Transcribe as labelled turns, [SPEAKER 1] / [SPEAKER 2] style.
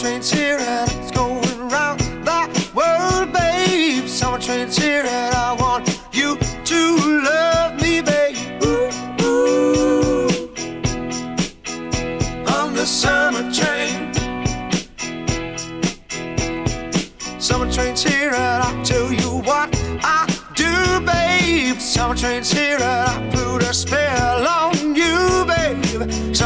[SPEAKER 1] train's here and it's going round the world, babe. Summer train's here and I want you to love me, babe. Ooh, ooh. On the summer train. Summer train's here and I'll tell you what I do, babe. Summer train's here and I put a spell on